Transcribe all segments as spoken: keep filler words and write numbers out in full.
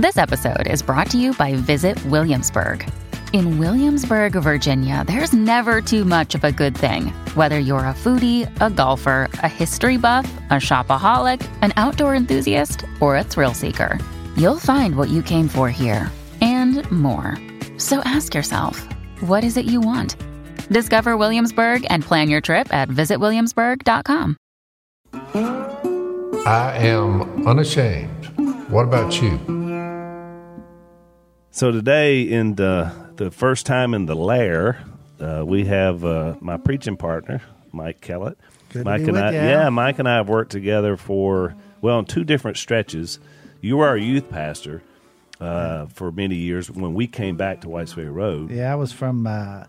This episode is brought to you by Visit Williamsburg. In Williamsburg, Virginia, there's never too much of a good thing. Whether you're a foodie, a golfer, a history buff, a shopaholic, an outdoor enthusiast, or a thrill seeker, you'll find what you came for here and more. So ask yourself, what is it you want? Discover Williamsburg and plan your trip at visit williamsburg dot com. I am unashamed. What about you? So today, in the, the first time in the lair, uh, we have uh, my preaching partner, Mike Kellett. Good Mike to be and with I, you. yeah, Mike and I have worked together for well, on two different stretches. You were our youth pastor uh, for many years when we came back to Whites Ferry Road. Yeah, I was from uh,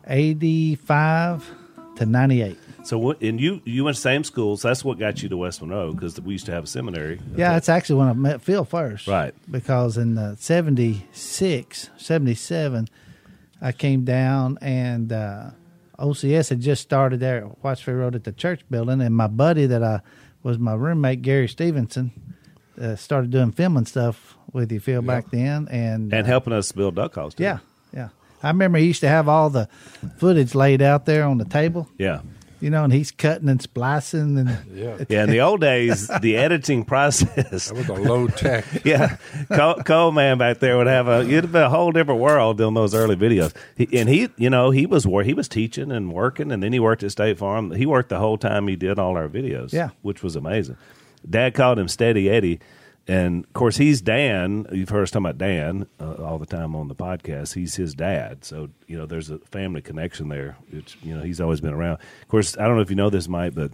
eighty-five to ninety-eight. So, what, and you you went to the same school, so that's what got you to West Monroe, because we used to have a seminary. Yeah, that's actually when I met Phil first. Right. Because in uh, seventy-six, seventy-seven, I came down and uh, O C S had just started there at Whites Ferry Road at the church building, and my buddy that I was my roommate, Gary Stevenson, uh, started doing filming stuff with you, Phil, back then. And And uh, helping us build duck calls, too. Yeah, yeah. I remember he used to have all the footage laid out there on the table. Yeah. You know, and he's cutting and splicing. And Yeah. Yeah, in the old days, the editing process. That was a low tech. Yeah, Cole, Cole man back there would have a it'd be a whole different world in those early videos. He, and he, you know, he was wor- he was teaching and working, and then he worked at State Farm. He worked the whole time he did all our videos. Yeah. Which was amazing. Dad called him Steady Eddie, and of course he's Dan. You've heard us talking about Dan uh, all the time on the podcast. He's his dad, so you know there's a family connection there. It's, you know, he's always been around. Of course, I don't know if you know this, Mike, but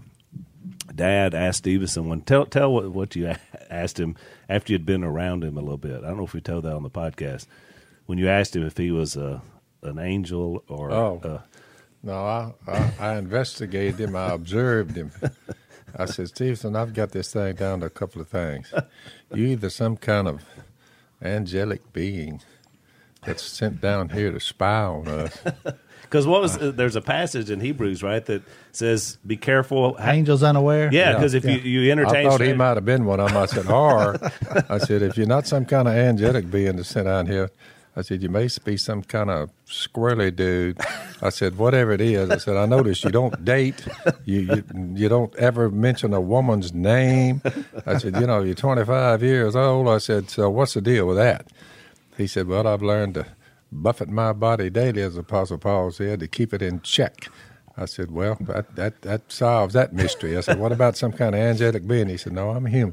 Dad asked Stevenson when tell tell what, what you asked him after you'd been around him a little bit. I don't know if we told that on the podcast. When you asked him if he was a an angel or Oh. uh, No, I, I, I investigated him. I observed him. I said, Stevenson, I've got this thing down to a couple of things. You either some kind of angelic being that's sent down here to spy on us. because what was uh, there's a passage in Hebrews, right, that says be careful. Angels unaware. Yeah, because if Yeah. you you entertain, I thought he strangers- might have been one of them. I said, or, I said, if you're not some kind of angelic being that's sent down here, I said, you may be some kind of squirrely dude. I said, whatever it is. I said, I noticed you don't date. You, you you don't ever mention a woman's name. I said, you know, you're twenty-five years old. I said, so what's the deal with that? He said, well, I've learned to buffet my body daily, as Apostle Paul said, to keep it in check. I said, well, that, that, that solves that mystery. I said, what about some kind of angelic being? He said, no, I'm a human.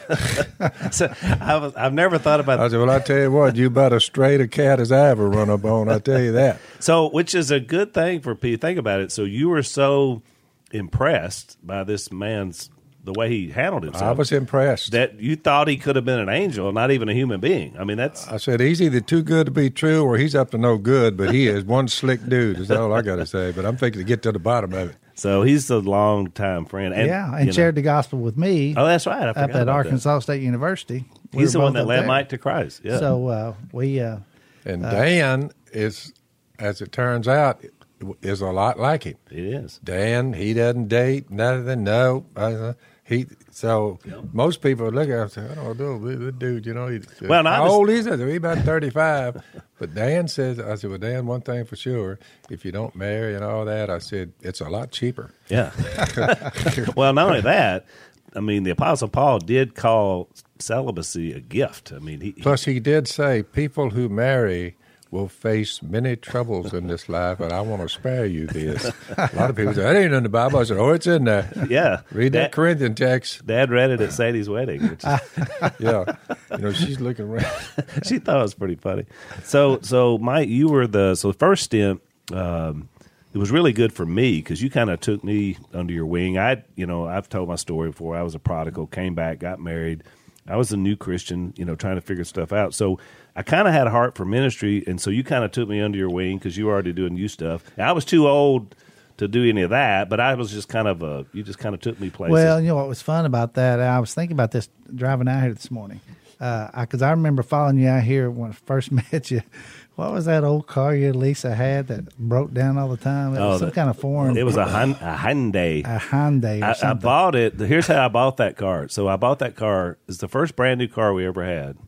So, I was, I've never thought about I said, well, I tell you what, you about as straight a cat as I ever run up on, I tell you that. So, which is a good thing for people. Think about it. So, you were so impressed by this man's the way he handled himself. I was impressed. that you thought he could have been an angel, not even a human being. I mean, that's I said, he's either too good to be true or he's up to no good, but he is one slick dude, is all I got to say. But I'm thinking to get to the bottom of it. so. He's a long time friend. And, yeah, you and know- shared the gospel with me Oh, that's right. I up forgot at about Arkansas State University. That. We He's the were one both that up led there. Mike to Christ. Yeah. So uh, we, uh, And Dan is, as it turns out, is a lot like him. it is. Dan, he doesn't date, nothing, no. Uh, he So most people look at him and say, I don't know, this dude, you know. He, Well, how I was- old is he? He's about thirty-five. But Dan says, I said, well, Dan, one thing for sure, if you don't marry and all that, I said, it's a lot cheaper. Yeah. Well, not only that, I mean, the Apostle Paul did call celibacy a gift. I mean, he, he Plus, he did say, people who marry will face many troubles in this life, and I want to spare you this. A lot of people say, that ain't in the Bible. I said, oh, it's in there. yeah. Read that Dad, Corinthian text. Dad read it at Sadie's wedding, which is, Yeah. You know, she's looking around. she thought it was pretty funny. So, so Mike, you were the so the first stint. Um, it was really good for me because you kind of took me under your wing. I, you know, I've told my story before. I was a prodigal, came back, got married. I was a new Christian, you know, trying to figure stuff out. So I kind of had a heart for ministry, and so you kind of took me under your wing because you were already doing you stuff. And I was too old to do any of that, but I was just kind of a. You just kind of took me places. well, you know what was fun about that? I was thinking about this driving out here this morning because uh, I, I remember following you out here when I first met you. What was that old car you and Lisa had that broke down all the time? It Oh, was some the- kind of foreign. it was a, Hun- a Hyundai. a Hyundai or I, I something. bought it. Here's how I bought that car. So I bought that car. It's the first brand new car we ever had,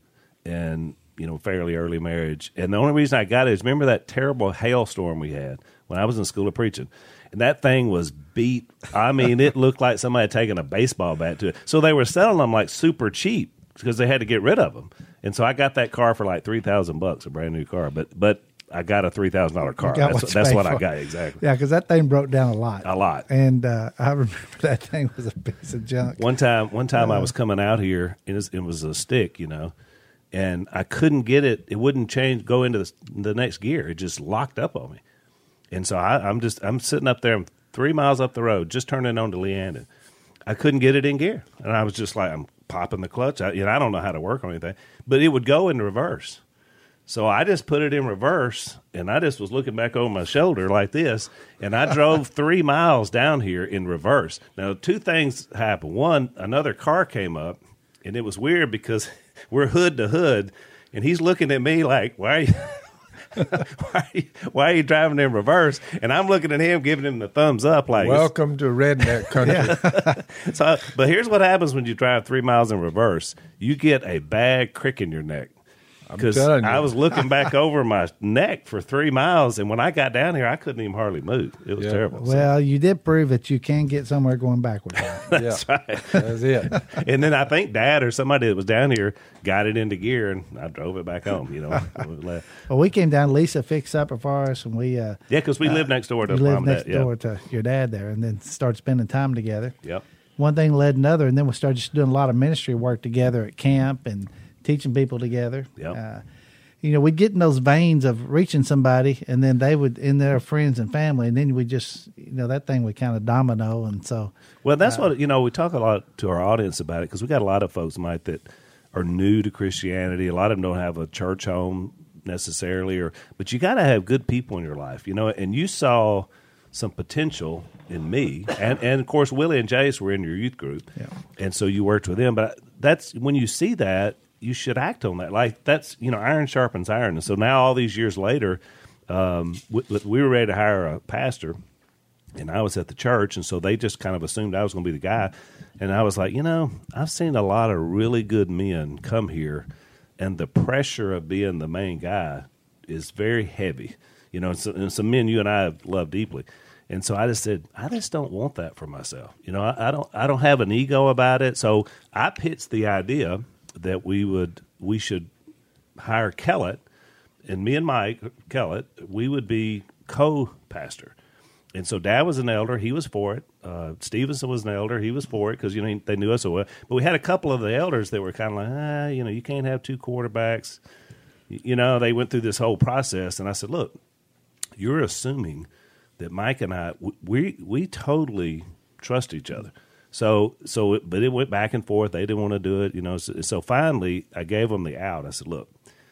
and you know, fairly early marriage. And the only reason I got it is remember that terrible hailstorm we had when I was in school of preaching. And that thing was beat. I mean, it looked like somebody had taken a baseball bat to it. So they were selling them like super cheap because they had to get rid of them. And so I got that car for like three thousand bucks, a brand new car. But but I got a three thousand dollar car. That's, that's that's what for. I got, exactly. Yeah, because that thing broke down a lot. A lot. And uh, I remember that thing was a piece of junk. One time, one time uh, I was coming out here, and it was, it was a stick, you know, and I couldn't get it. It wouldn't change, go into the, the next gear. It just locked up on me. And so I, I'm just, I'm sitting up there, I'm three miles up the road, just turning on to Leandon. I couldn't get it in gear. And I was just like, I'm popping the clutch. I, you know, I don't know how to work on anything, but it would go in reverse. So I just put it in reverse, and I just was looking back over my shoulder like this, and I drove three miles down here in reverse. Now, two things happened. One, another car came up, and it was weird because we're hood to hood, and he's looking at me like, why are you... why, are you, why are you driving in reverse? And I'm looking at him, giving him the thumbs up, like, welcome to redneck country. so, but here's what happens when you drive three miles in reverse: you get a bad crick in your neck. Because I was looking back over my neck for three miles, and when I got down here, I couldn't even hardly move. It was yeah. terrible. Well, so. You did prove that you can get somewhere going backwards. That's yeah. right. That's it. And then I think Dad or somebody that was down here got it into gear, and I drove it back home. You know. Well, we came down. Lisa fixed up for us, and we uh, yeah, because we uh, lived next door to we mom lived and next dad. door Yep. to your dad there, and then started spending time together. Yep. One thing led another, and then we started just doing a lot of ministry work together at camp and teaching people together. Yep. Uh, You know, we'd get in those veins of reaching somebody, and then they would, in their friends and family, and then we just, you know, that thing would kind of domino. And so, well, that's uh, what, you know, we talk a lot to our audience about it because we got a lot of folks, Mike, that are new to Christianity. A lot of them don't have a church home necessarily, or but you got to have good people in your life, you know, and you saw some potential in me. And, and of course, Willie and Jace were in your youth group, yeah. and so you worked with them. But that's when you see that, you should act on that. Like that's, you know, iron sharpens iron. And so now all these years later, um, we, we were ready to hire a pastor, and I was at the church. And so they just kind of assumed I was going to be the guy. And I was like, you know, I've seen a lot of really good men come here, and the pressure of being the main guy is very heavy, you know, and, so, and some men you and I have loved deeply. And so I just said, I just don't want that for myself. You know, I, I don't, I don't have an ego about it. So I pitched the idea that we would we should hire Kellett, and me and Mike Kellett, we would be co-pastor. And so Dad was an elder, he was for it. Uh, Stevenson was an elder, he was for it because, you know, they knew us so well. But we had a couple of the elders that were kind of like, ah, you know, you can't have two quarterbacks. You know, they went through this whole process, and I said, look, you're assuming that Mike and I, we we totally trust each other. So, so, it, but it went back and forth. They didn't want to do it, you know. So, so finally, I gave them the out. I said, "Look,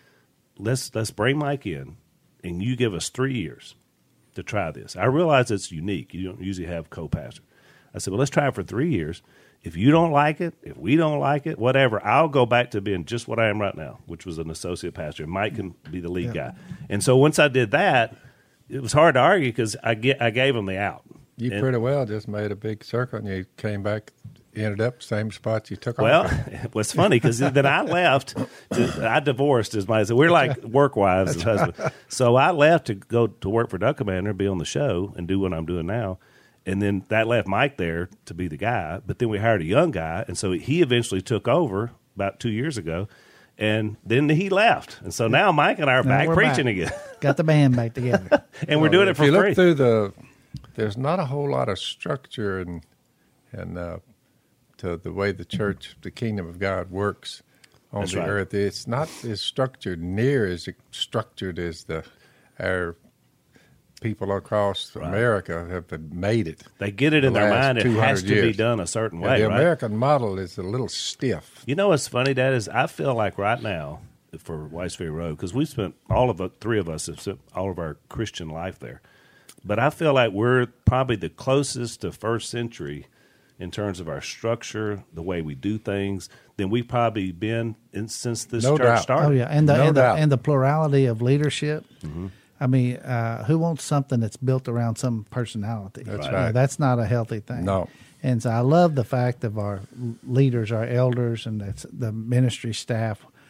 let's let's bring Mike in, and you give us three years to try this. I realize it's unique. You don't usually have co-pastor." I said, "Well, let's try it for three years. If you don't like it, if we don't like it, whatever, I'll go back to being just what I am right now, which was an associate pastor. And Mike can be the lead yeah. guy." And so once I did that, it was hard to argue because I get I gave them the out. You and, pretty well just made a big circle, and you came back, ended up same spot you took well, off. Well, it was funny because then I left. To, I divorced, as my so we're like work wives and husbands. So I left to go to work for Duck Commander, be on the show, and do what I'm doing now. And then that left Mike there to be the guy. But then we hired a young guy, and so he eventually took over about two years ago. And then he left. And so now Mike and I are now back preaching back. again. Got the band back together. And we're doing it for if you free. Look through the, there's not a whole lot of structure and and uh, to the way the church, the kingdom of God works on That's the right. earth. It's not as structured, near as structured as the our people across right. America have made it. They get it in the their mind. It has to years. be done a certain yeah, way, the right? American model is a little stiff. You know what's funny, Dad, is I feel like right now for Whites Ferry Road, because we spent, all of the three of us have spent all of our Christian life there. But I feel like we're probably the closest to first century in terms of our structure, the way we do things, than we've probably been in, since this no church doubt. started. Oh, yeah, and the, no and, the doubt. and the plurality of leadership. Mm-hmm. I mean, uh, who wants something that's built around some personality? That's You know, right. that's not a healthy thing. No. And so I love the fact of our leaders, our elders, and that's the ministry staff.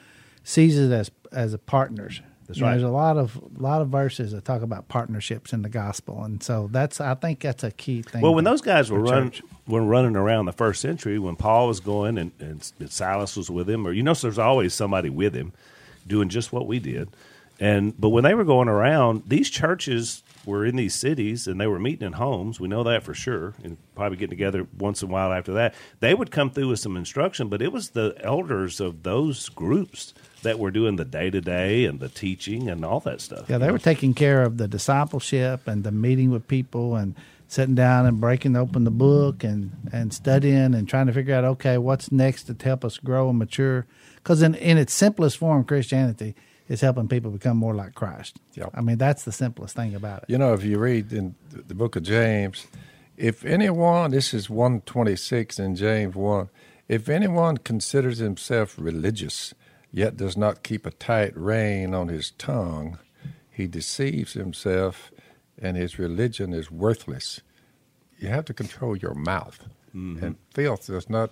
sees it as as a partners. That's You know, right. There's a lot of lot of verses that talk about partnerships in the gospel, and so that's I think that's a key thing. Well, when for- those guys were for running, church. were running around the first century, when Paul was going and, and Silas was with him, or you know, so there's always somebody with him doing just what we did. And but when they were going around, these churches were in these cities and they were meeting in homes. We know that for sure, and probably getting together once in a while after that. They would come through with some instruction, but it was the elders of those groups that were doing the day to day and the teaching and all that stuff. Yeah, they were taking care of the discipleship and the meeting with people and sitting down and breaking open the book and, and studying and trying to figure out, okay, what's next to help us grow and mature. Because in, in its simplest form, Christianity is helping people become more like Christ. Yep. I mean, that's the simplest thing about it. You know, if you read in the book of James, if anyone, this is one twenty-six in James one, if anyone considers himself religious, yet does not keep a tight rein on his tongue, he deceives himself, and his religion is worthless. You have to control your mouth, Mm-hmm. and filth does not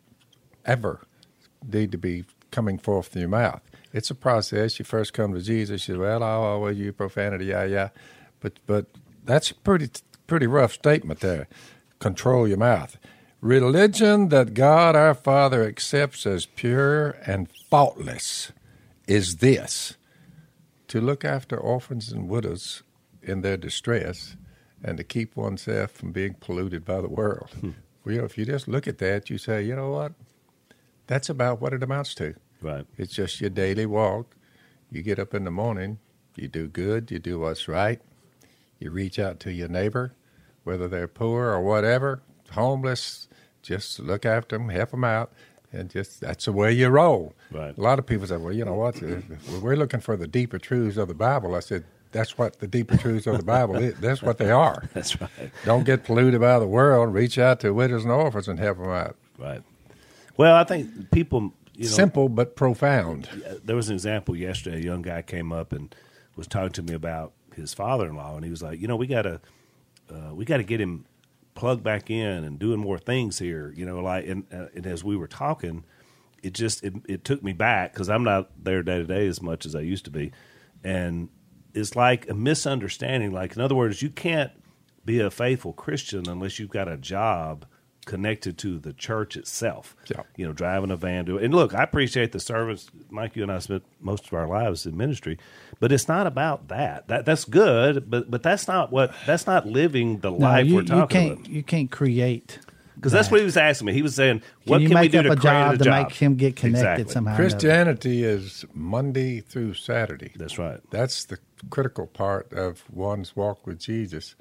ever need to be coming forth from your mouth. It's a process. You first come to Jesus, you say, well, I'll always use profanity, yeah, yeah. But but that's a pretty, pretty rough statement there. Control your mouth. Religion that God our Father accepts as pure and faultless is this: to look after orphans and widows in their distress and to keep oneself from being polluted by the world. Hmm. Well, you know, if you just look at that, you say, you know what? That's about what it amounts to. Right. It's just your daily walk. You get up in the morning, you do good, you do what's right. You reach out to your neighbor, whether they're poor or whatever, homeless, just look after them, help them out, and just that's the way you roll. Right. A lot of people say, well, you know what, we're looking for the deeper truths of the Bible. I said, that's what the deeper truths of the Bible is. That's what they are. That's right. Don't get polluted by the world. Reach out to widows and orphans and help them out. Right. Well, I think people, you know, Simple but profound. there was an example yesterday. A young guy came up and was talking to me about his father-in-law, and he was like, you know, we got to uh, we got to get him plugged back in and doing more things here, you know, like, and, uh, and as we were talking, it just, it, it took me back because I'm not there day to day as much as I used to be. And it's like a misunderstanding. Like, in other words, you can't be a faithful Christian unless you've got a job connected to the church itself. Yeah. You know, driving a van to it. And look, I appreciate the service. Mike, you and I spent most of our lives in ministry, but it's not about that. That that's good, but but that's not what that's not living the No, life you, we're you talking can't about. you can't create Because that's what he was asking me. He was saying, "What you can, we make do up to a create job a to job?" make him get connected Exactly. somehow? or another? Christianity is Monday through Saturday. That's right. That's the critical part of one's walk with Jesus.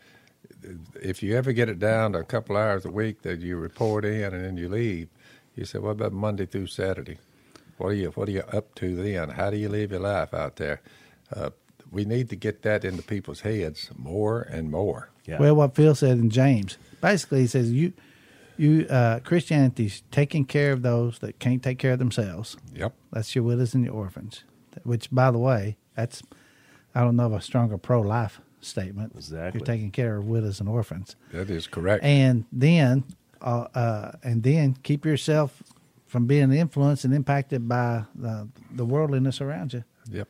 If you ever get it down to a couple hours a week that you report in and then you leave, you say, what about Monday through Saturday? What are you What are you up to then? How do you live your life out there? Uh, we need to get that into people's heads more and more. Yeah. Well, what Phil said in James, basically, he says you, you uh, Christianity's taking care of those that can't take care of themselves. Yep. That's your widows and your orphans. Which, by the way, that's I don't know of a stronger pro-life statement. Exactly. You're taking care of widows and orphans, That is correct. and then, uh, uh, and then keep yourself from being influenced and impacted by the, the worldliness around you. Yep.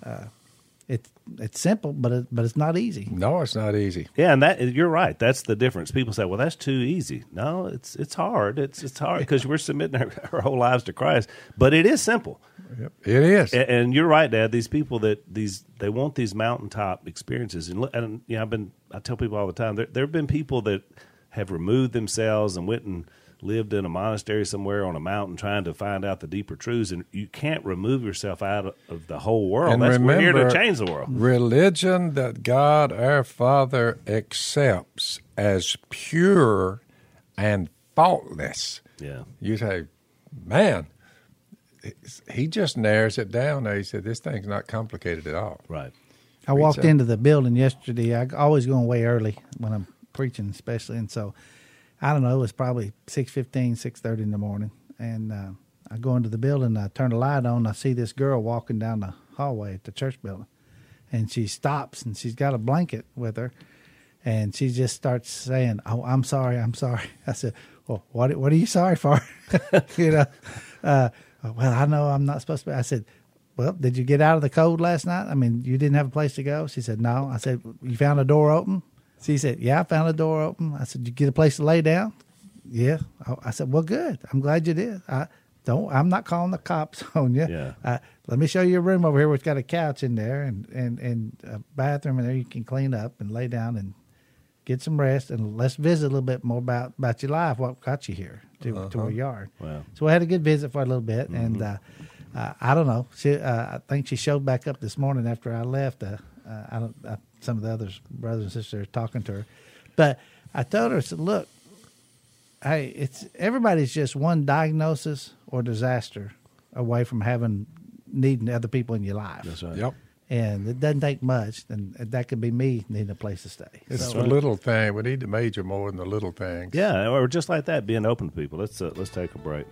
It's it's simple, but it, but it's not easy. No, it's not easy. Yeah, and that you're right. That's the difference. People say, "Well, that's too easy." No, it's it's hard. It's it's hard because we're submitting our, our whole lives to Christ. But it is simple. Yep. It is. And, and you're right, Dad. These people that these they want these mountaintop experiences, and, look- and you know, I've been I tell people all the time there there have been people that have removed themselves and went and lived in a monastery somewhere on a mountain trying to find out the deeper truths, and you can't remove yourself out of, of the whole world. And That's we're here to remember, change the world. Religion that God our Father accepts as pure and faultless. Yeah, You say, man, it's- he just narrows it down there. He said, this thing's not complicated at all. right. I walked out. into the building yesterday. I always go away early when I'm preaching, especially, and so I don't know. It was probably six fifteen, six thirty in the morning, and uh, I go into the building. I turn the light on. I see this girl walking down the hallway at the church building, and she stops and she's got a blanket with her, and she just starts saying, "Oh, I'm sorry, I'm sorry." I said, "Well, what what are you sorry for?" you know, uh, well, I know I'm not supposed to be. I said, well, did you get out of the cold last night? I mean, you didn't have a place to go? She said, no. I said, you found a door open? She said, yeah, I found a door open. I said, did you get a place to lay down? Yeah. I said, well, good. I'm glad you did. I don't, I'm not calling the cops on you. Yeah. Uh, let me show you a room over here where it's got a couch in there and, and, and a bathroom in there you can clean up and lay down and get some rest, and let's visit a little bit more about, about your life, what got you here to, uh-huh. to where you are. Wow. So we had a good visit for a little bit, mm-hmm. and uh, uh, I don't know. She, uh, I think she showed back up this morning after I left. Uh, uh, I don't. Uh, some of the others, brothers and sisters, talking to her, but I told her, I said, "Look, hey, it's everybody's just one diagnosis or disaster away from having needing other people in your life." That's right. Yep. And it doesn't take much, and that could be me needing a place to stay. It's So, the little thing. We need to major more in the little things. Yeah, or just like that, being open to people. Let's uh, let's take a break.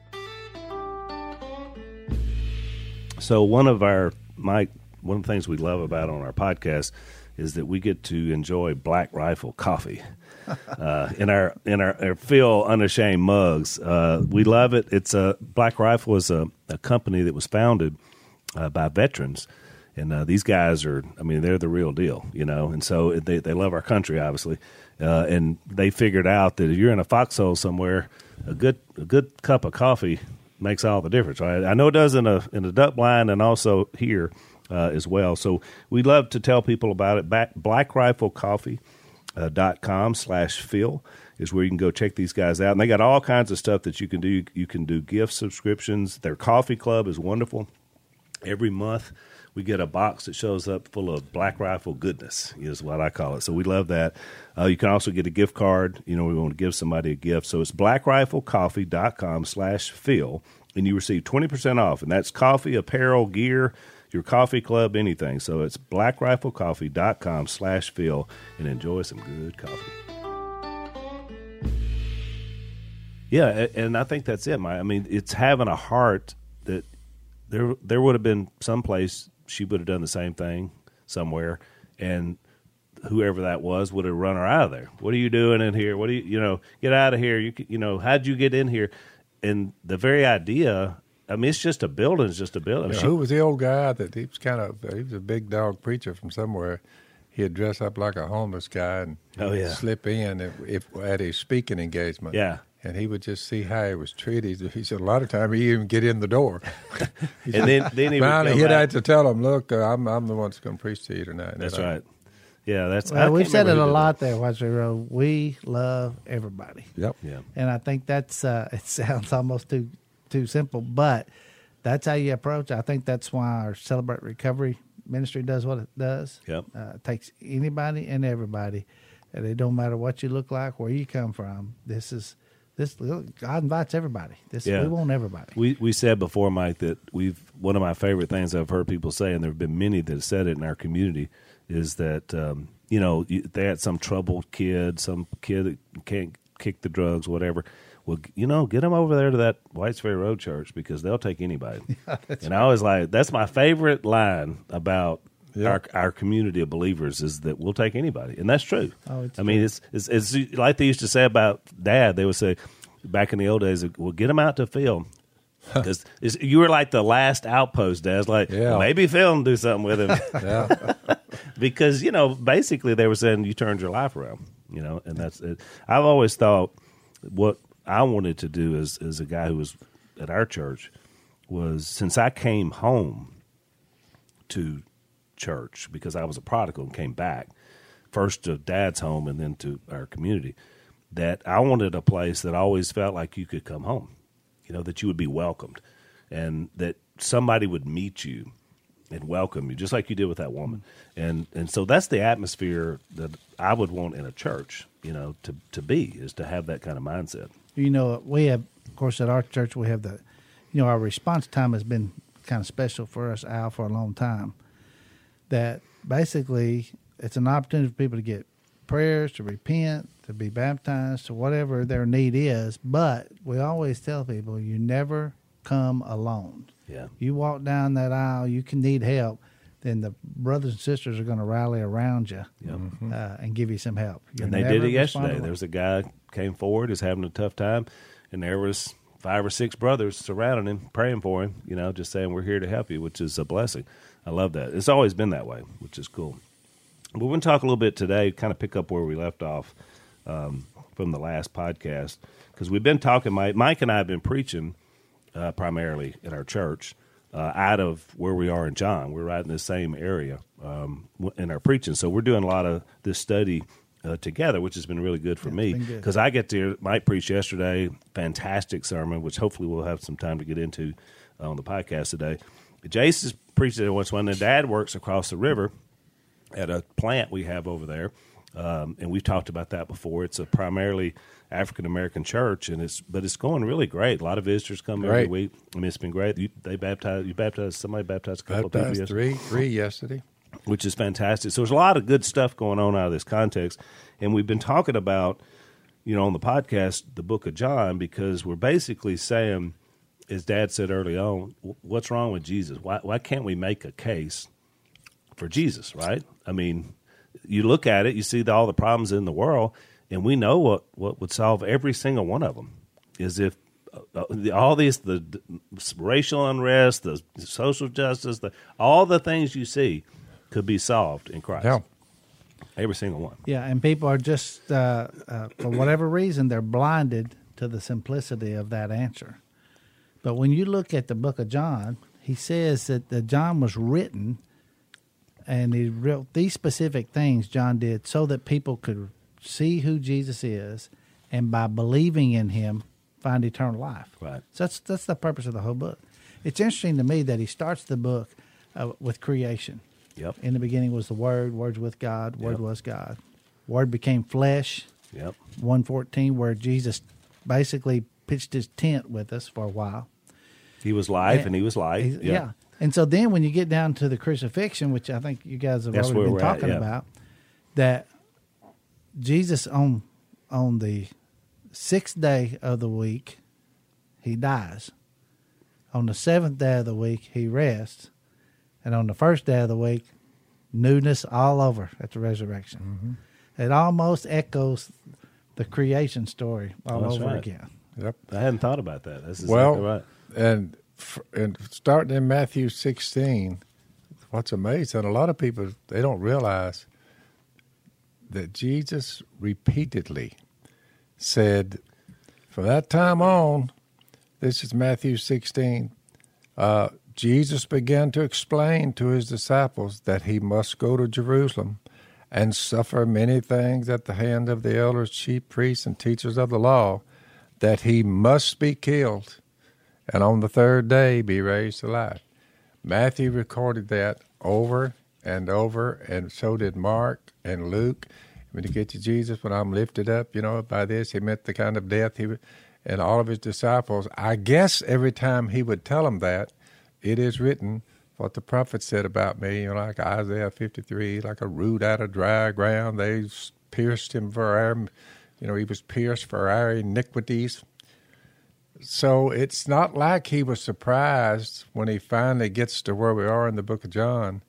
So one of our Mike, one of the things we love about on our podcast is that we get to enjoy Black Rifle coffee uh, in our in our, our Phil Unashamed mugs. Uh, we love it. It's a Black Rifle is a, a company that was founded uh, by veterans. And uh, these guys are, I mean, they're the real deal, you know, and so they, they love our country, obviously. Uh, and they figured out that if you're in a foxhole somewhere, a good a good cup of coffee makes all the difference, right? I know it does in a, in a duck blind and also here uh, as well. So we love to tell people about it. Back, black rifle coffee dot com slash Phil is where you can go check these guys out. And they got all kinds of stuff that you can do. You can do gift subscriptions. Their coffee club is wonderful. Every month, we get a box that shows up full of Black Rifle goodness, is what I call it. So we love that. Uh, you can also get a gift card. You know, we want to give somebody a gift. So it's black rifle coffee dot com slash Phil, and you receive twenty percent off. And that's coffee, apparel, gear, your coffee club, anything. So it's black rifle coffee dot com slash Phil, and enjoy some good coffee. Yeah, and I think that's it, Mike. I mean, it's having a heart that there there would have been some place she would have done the same thing somewhere, and whoever that was would have run her out of there. What are you doing in here? What do you, you know, get out of here. You you know, how'd you get in here? And the very idea, I mean, it's just a building. It's just a building. Yeah, she, who was the old guy that he was kind of, he was a big dog preacher from somewhere. He'd dress up like a homeless guy and oh, yeah. slip in if, if at his speaking engagement. Yeah. And he would just see how he was treated. He said a lot of times he even get in the door. and then, then he finally would he'd back. have to tell him, "Look, uh, I'm I'm the one that's going to preach to you tonight." And That's I, right. Yeah, that's. Well, we've said it a that. lot there, Watchway Road. We love everybody. Yep. Yeah. And I think that's, uh, it sounds almost too too simple, but that's how you approach it. I think that's why our Celebrate Recovery ministry does what it does. Yep. Uh, it takes anybody and everybody, and it don't matter what you look like, where you come from. This is, this God invites everybody. This Yeah. We want everybody. We we said before, Mike, that we've one of my favorite things I've heard people say, and there have been many that have said it in our community, is that um, you know you, they had some troubled kid, some kid that can't kick the drugs, whatever. Well, you know, get them over there to that Whites Ferry Road Church because they'll take anybody. Yeah, and I was like, that's my favorite line about Yeah. our our community of believers is that we'll take anybody, and that's true. Oh, it's I mean, it's, it's it's like they used to say about Dad. They would say back in the old days, "Well, get them out to Phil." Because you were like the last outpost, Dad. It's like, Yeah. well, maybe Phil can do something with him. Yeah. Because, you know, basically they were saying you turned your life around, you know, and that's it. I've always thought what I wanted to do as, as a guy who was at our church was, since I came home to church because I was a prodigal and came back, first to Dad's home and then to our community, that I wanted a place that always felt like you could come home, you know, that you would be welcomed and that somebody would meet you and welcome you, just like you did with that woman. And and so that's the atmosphere that I would want in a church, you know, to, to be, is to have that kind of mindset. You know, we have, of course, at our church, we have the, you know, our response time has been kind of special for us, Al, for a long time. That basically it's an opportunity for people to get prayers, to repent, to be baptized, to whatever their need is. But we always tell people, you never come alone. Yeah. You walk down that aisle, you can need help, then the brothers and sisters are going to rally around you Yep. uh, and give you some help. You're And they never did it yesterday. responsible. There was a guy came forward, is having a tough time, and there was five or six brothers surrounding him, praying for him, you know, just saying we're here to help you, which is a blessing. I love that. It's always been that way, which is cool. But we're going to talk a little bit today, kind of pick up where we left off um, from the last podcast, because we've been talking, Mike, Mike and I have been preaching uh, primarily at our church uh, out of where we are in John. We're right in the same area um, in our preaching. So we're doing a lot of this study Uh, together, which has been really good for yeah, me because I get to Mike preached yesterday, fantastic sermon, which hopefully we'll have some time to get into uh, on the podcast today. Jace has preached it once one, and Dad works across the river at a plant we have over there, um, and we've talked about that before. It's a primarily African American church, and it's but it's going really great. A lot of visitors come Great. every week. I mean, it's been great. You, they baptized you baptized somebody baptized a couple Baptized of people yesterday. three, three yesterday. Which is fantastic. So there's a lot of good stuff going on out of this context. And we've been talking about, you know, on the podcast, the book of John, because we're basically saying, as Dad said early on, what's wrong with Jesus? Why, why can't we make a case for Jesus, right? I mean, you look at it, you see the, all the problems in the world, and we know what, what would solve every single one of them is if uh, the, all these, the, the racial unrest, the social justice, the, all the things you see could be solved in Christ. Yeah. Every single one. Yeah, and people are just, uh, uh, for whatever reason, they're blinded to the simplicity of that answer. But when you look at the book of John, he says that the John was written, and he wrote these specific things John did so that people could see who Jesus is, and by believing in him, find eternal life. Right. So that's that's the purpose of the whole book. It's interesting to me that he starts the book uh, with creation. Yep. In the beginning was the Word, Word's with God, Word Yep. was God. Word became flesh. Yep. one fourteen, where Jesus basically pitched his tent with us for a while. He was life, And- and he was life. He's- Yeah. Yeah. And so then when you get down to the crucifixion, which I think you guys have That's already where been we're at, talking yeah. about, that Jesus on on the sixth day of the week, he dies. On the seventh day of the week, he rests. And on the first day of the week, newness all over at the resurrection. Mm-hmm. It almost echoes the creation story all That's over right. again. Yep. I hadn't thought about that. That's exactly Well, right. and f- and starting in Matthew sixteen, what's amazing, a lot of people, they don't realize that Jesus repeatedly said, from that time on, this is Matthew sixteen, uh, Jesus began to explain to his disciples that he must go to Jerusalem and suffer many things at the hand of the elders, chief priests, and teachers of the law, that he must be killed, and on the third day be raised to life. Matthew recorded that over and over, and so did Mark and Luke. When you get to Jesus, when I'm lifted up, you know, by this, he meant the kind of death he would, and all of his disciples. I guess every time he would tell them that, it is written what the prophet said about me, you know, like Isaiah fifty-three, like a root out of dry ground. They pierced him for our, you know, he was pierced for our iniquities. So it's not like he was surprised when he finally gets to where we are in the book of John.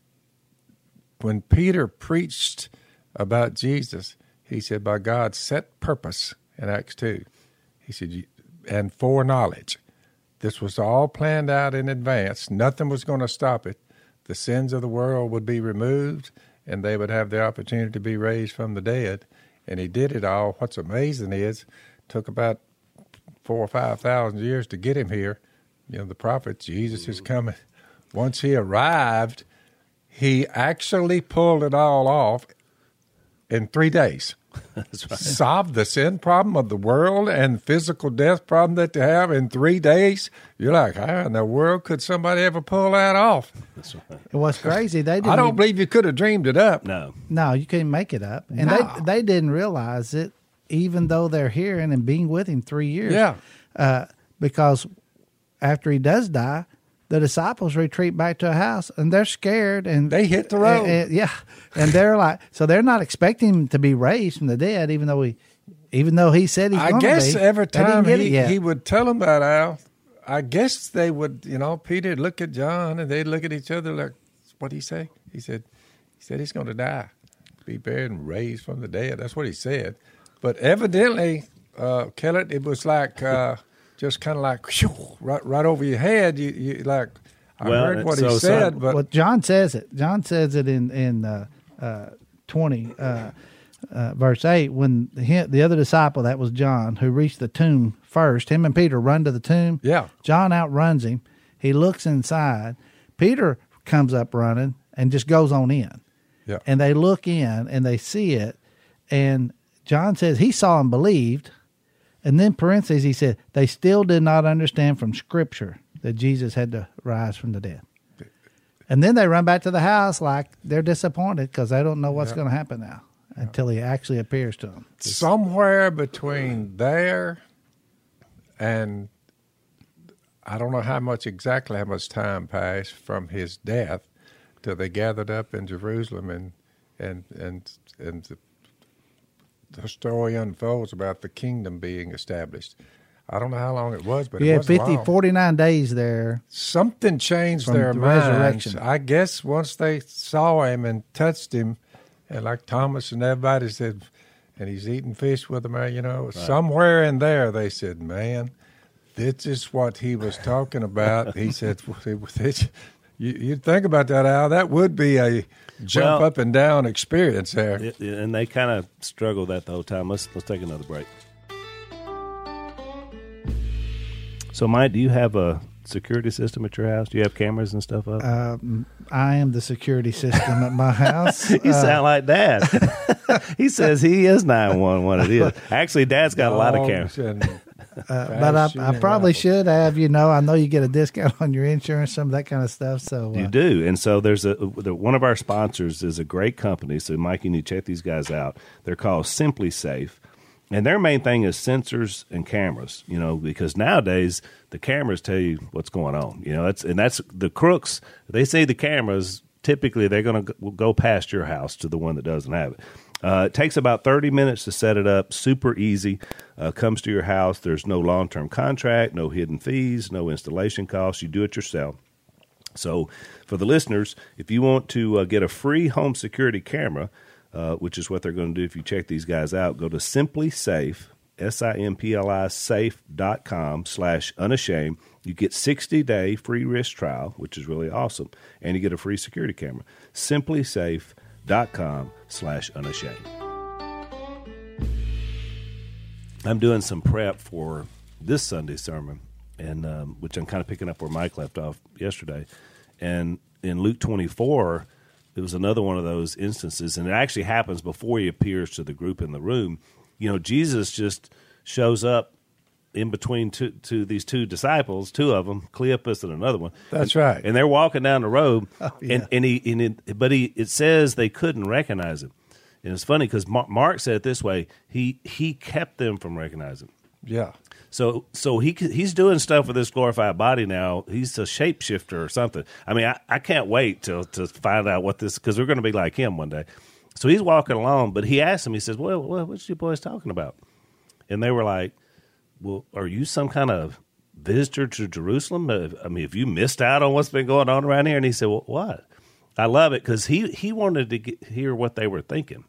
When Peter preached about Jesus, he said, by God's set purpose in Acts two, he said, and foreknowledge. This was all planned out in advance. Nothing was going to stop it. The sins of the world would be removed, and they would have the opportunity to be raised from the dead. And he did it all. What's amazing is, it took about four or five thousand years to get him here. You know, the prophet, Jesus is coming. Once he arrived, he actually pulled it all off in three days. That's right. Solved the sin problem of the world and physical death problem that they have in three days. You're like, how in the world could somebody ever pull that off? That's right. And what's crazy, they didn't I don't even- believe you could have dreamed it up. No. No, you couldn't make it up. And No. they they didn't realize it, even though they're hearing and being with him three years. Yeah. Uh, because after he does die, the disciples retreat back to a house, and they're scared, and They hit the road. and- and- yeah, and they're like, so they're not expecting him to be raised from the dead, even though he, even though he said he's I going to be. guess every They didn't time get it he, yet. he would tell them that, Al, I guess they would, you know, Peter would look at John and they'd look at each other like, what'd he say? He said, he said he's going to die, be buried and raised from the dead. That's what he said. But evidently, uh, Kellett, it was like uh, just kind of like whew, right, right over your head. You, you like, I Well, heard what so- he so- said, but well, John says it. John says it in in uh, uh, twenty uh, uh, verse eight when he, the other disciple, that was John, who reached the tomb first. Him and Peter run to the tomb. Yeah. John outruns him. He looks inside. Peter comes up running and just goes on in. yeah, And they look in and they see it. And John says he saw and believed. And then parentheses, he said, they still did not understand from Scripture that Jesus had to rise from the dead. And then they run back to the house like they're disappointed because they don't know what's Yeah. going to happen now until he actually appears to them. somewhere between there and I don't know how much exactly how much time passed from his death till they gathered up in Jerusalem and and and and the, the story unfolds about the kingdom being established. I don't know how long it was, but You it had wasn't fifty, long. forty-nine days there. Something changed From their the minds. resurrection. I guess once they saw him and touched him, and like Thomas and everybody said, and he's eating fish with them, you know, somewhere in there they said, man, this is what he was talking about. He said, this, you, you'd think about that, Al. That would be a jump Well- up and down experience there. It- and they kind of struggled that the whole time. Let's let's take another break. So, Mike, do you have a security system at your house? Do you have cameras and stuff up? Um, I am the security system at my house. you Uh, sound like Dad. He says he is nine one one. It is actually Dad's got a lot of cameras. Dogs and Uh, but I, fast I shooting probably rifles. should have. You know, I know you get a discount on your insurance, some of that kind of stuff. So uh, You do, and so there's a the, one of our sponsors is a great company. So, Mike, you need to check these guys out. They're called Simply Safe, and their main thing is sensors and cameras. You know, because nowadays the cameras tell you what's going on. You know, that's and that's the crooks. They say the cameras typically they're going to go past your house to the one that doesn't have it. Uh, it takes about thirty minutes to set it up. Super easy. Uh, comes to your house. There's no long-term contract, no hidden fees, no installation costs. You do it yourself. So for the listeners, if you want to uh, get a free home security camera, uh, which is what they're going to do if you check these guys out, go to Simply Safe, S I M P L I safe dot com slash unashamed. You get sixty-day free risk trial, which is really awesome, and you get a free security camera. Simply Safe dot com slash unashamed. I'm doing some prep for this Sunday's sermon, and um, which I'm kind of picking up where Mike left off yesterday. And in Luke twenty-four, it was another one of those instances, and it actually happens before he appears to the group in the room. You know, Jesus just shows up in between two, to these two disciples, two of them, Cleopas and another one. That's And- right. And they're walking down the road, Oh, yeah. and, and he, and it, but he, it says they couldn't recognize him. And it's funny because Mark said it this way: he he kept them from recognizing. Yeah. So so he he's doing stuff with this glorified body now. He's a shapeshifter or something. I mean, I, I can't wait till to find out what this, because we're going to be like him one day. So he's walking along, but he asked him. He says, "Well, well what's you boys talking about?" And they were like, "Well, are you some kind of visitor to Jerusalem? Uh, I mean, have you missed out on what's been going on around here?" And he said, "Well, what?" I love it because he he wanted to get, hear what they were thinking.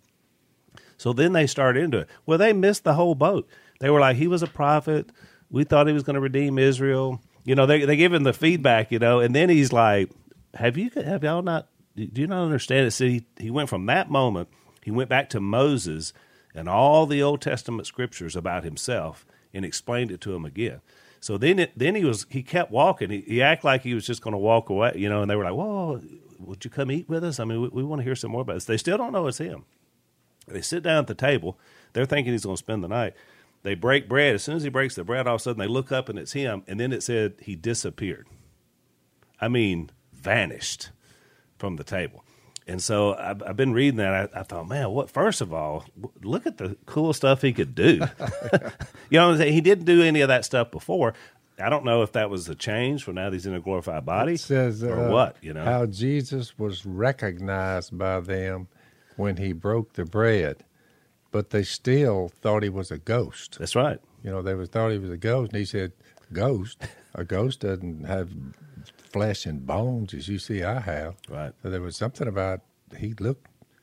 So then they started into it. Well, they missed the whole boat. They were like, he was a prophet. We thought he was going to redeem Israel. You know, they they give him the feedback, you know, and then he's like, have you, have y'all not, do you not understand it? See, he, he went from that moment, he went back to Moses and all the Old Testament scriptures about himself and explained it to him again. So then it, then he was, he kept walking. He, he acted like he was just going to walk away, you know, and they were like, whoa, would you come eat with us? I mean, we, we want to hear some more about this. They still don't know it's him. They sit down at the table. They're thinking he's going to spend the night. They break bread. As soon as he breaks the bread, all of a sudden they look up and it's him. And then it said he disappeared. I mean, vanished from the table. And so I've, I've been reading that. I, I thought, man, what? First of all, look at the cool stuff he could do. You know what I'm saying? He didn't do any of that stuff before. I don't know if that was a change from now that he's in a glorified body It says, or uh, what. You know, how Jesus was recognized by them when he broke the bread, but they still thought he was a ghost. that's right. You know, they was thought he was a ghost, and he said, "Ghost? A ghost doesn't have flesh and bones as you see I have." Right. So there was something about he looked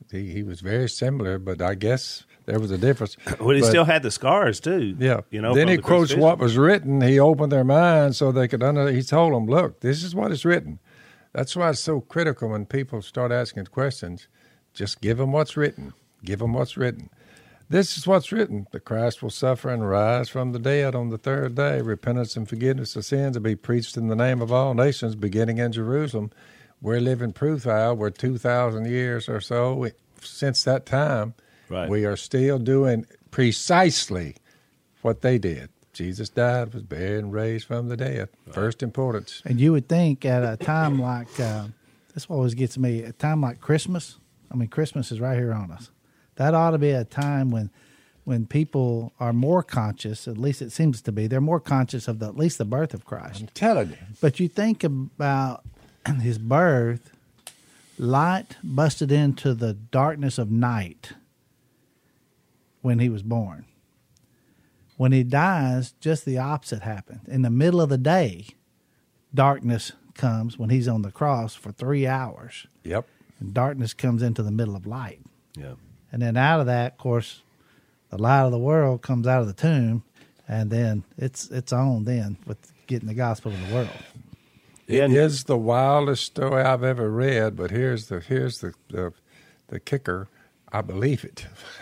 he, he was very similar, but I guess there was a difference. Well, he But, still had the scars too. yeah. you know. Then from he the quotes crucifixion. what was written. He opened their minds so they could under. He told them, "Look, this is what is written." That's why it's so critical when people start asking questions. Just give them what's written. Give them what's written. This is what's written. The Christ will suffer and rise from the dead on the third day. Repentance and forgiveness of sins will be preached in the name of all nations, beginning in Jerusalem. We're living proof, Al. We're two thousand years or so since that time. Right. We are still doing precisely what they did. Jesus died, was buried, and raised from the dead. Right. First importance. And you would think at a time like, uh, this always gets me, a time like Christmas, I mean, Christmas is right here on us. That ought to be a time when when people are more conscious, at least it seems to be, they're more conscious of the, at least the birth of Christ. I'm telling you. But you think about his birth, light busted into the darkness of night when he was born. When he dies, just the opposite happened. In the middle of the day, darkness comes when he's on the cross for three hours. Yep. And darkness comes into the middle of light. Yeah. And then out of that, of course, the light of the world comes out of the tomb, and then it's it's on then with getting the gospel to the world. It is the wildest story I've ever read, but here's the here's the the, the kicker. I believe it.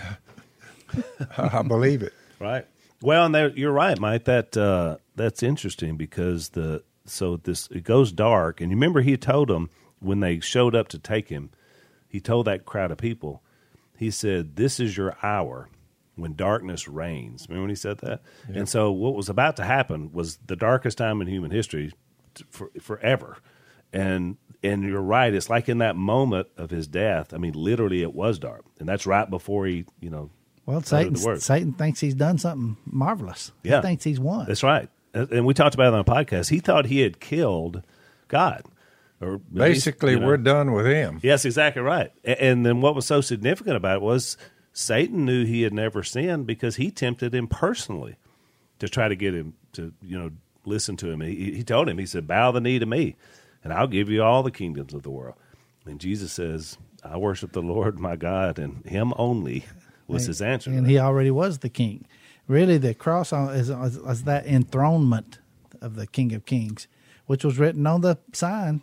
I believe it. Right. Well, and there, you're right, Mike. That uh, that's interesting because the so this it goes dark, and you remember he told them when they showed up to take him, he told that crowd of people, he said, "This is your hour when darkness reigns." Remember when he said that? Yeah. And so what was about to happen was the darkest time in human history for, forever. And and you're right. It's like in that moment of his death. I mean, literally, it was dark, and that's right before he, you know. Well, Satan, Satan thinks he's done something marvelous. Yeah. He thinks he's won. That's right. And we talked about it on a podcast. He thought he had killed God. Or Basically, least, you know, we're done with him. Yes, exactly right. And then what was so significant about it was Satan knew he had never sinned because he tempted him personally to try to get him to, you know, listen to him. He, he told him, he said, "Bow the knee to me, and I'll give you all the kingdoms of the world." And Jesus says, "I worship the Lord my God, and him only." Was his answer. And he already was the king. Really, the cross is, is, is that enthronement of the King of Kings, which was written on the sign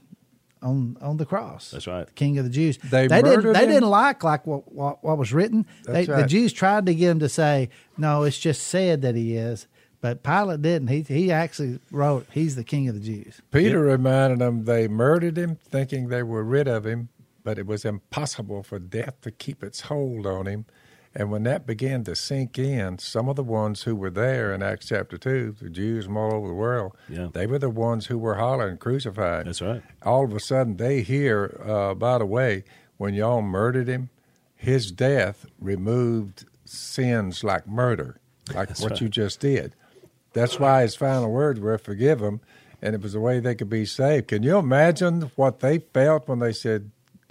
on on the cross. That's right. The King of the Jews. They, they murdered didn't. They him? didn't like like what what, what was written. They, That's right. The Jews tried to get him to say, "No, it's just said that he is." But Pilate didn't. He he actually wrote, "He's the King of the Jews." Peter yep. reminded them they murdered him, thinking they were rid of him, but it was impossible for death to keep its hold on him. And when that began to sink in, some of the ones who were there in Acts chapter two, the Jews from all over the world, yeah. they were the ones who were hollering, "Crucified." That's right. All of a sudden, they hear, uh, by the way, when y'all murdered him, his death removed sins like murder, like That's what right. you just did. That's why his final words were, "Forgive them," and it was the way they could be saved. Can you imagine what they felt when they said,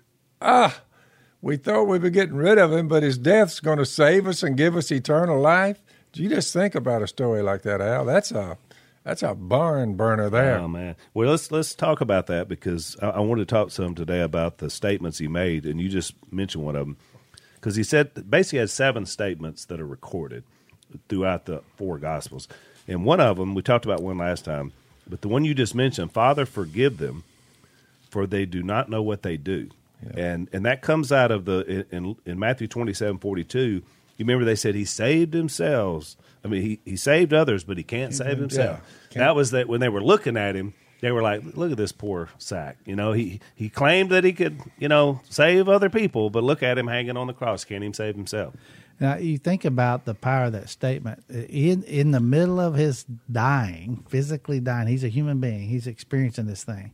"Ah, we thought we were getting rid of him, but his death's going to save us and give us eternal life"? You just think about a story like that, Al. That's a that's a barn burner there. Oh man! Well, let's let's talk about that because I, I wanted to talk some today about the statements he made, and you just mentioned one of them because he said basically had seven statements that are recorded throughout the four Gospels, and one of them we talked about one last time, but the one you just mentioned, "Father, forgive them, for they do not know what they do." Yeah. And and that comes out of the in, in Matthew twenty-seven forty-two. You remember they said he saved himself. I mean, he, he saved others, but he can't save himself. Yeah, that was that when they were looking at him, they were like, "Look at this poor sack." You know, he he claimed that he could, you know, save other people, but look at him hanging on the cross. Can't even save himself. Now, you think about the power of that statement. In in the middle of his dying, physically dying, he's a human being. He's experiencing this thing.